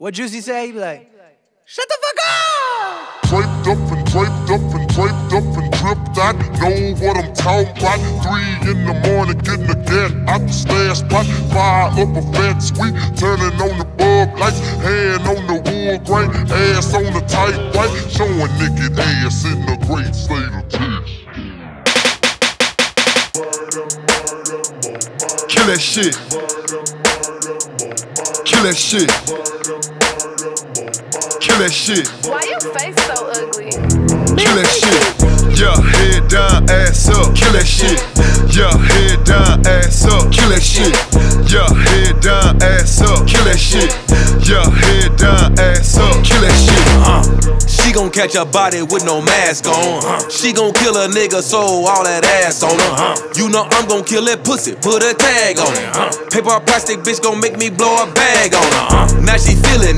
What Juicy say? He be like, shut the fuck up! Draped up and draped up and draped up and dripped. I know what I'm talking about. 3 in the morning, getting the gas out the stash spot. Fire up a fat sweet, turning on the bulb lights. Hand on the wood grain, ass on the tight white. Showing naked ass in the great state of Texas. Kill that shit. Kill that shit. Kill that shit. Why your face so ugly? Kill that shit. Yeah, head down, ass up. Kill that shit. Yeah, head down, ass up. Kill that shit. Yeah, head down, ass up. Kill that shit. Yeah, head down, ass up. Kill that shit. She gon' catch a body with no mask on. She gon' kill a nigga, so all that ass on her. You know I'm gon' kill that pussy, put a tag on it. Paper or plastic bitch gon' make me blow a bag on her. Now she feelin'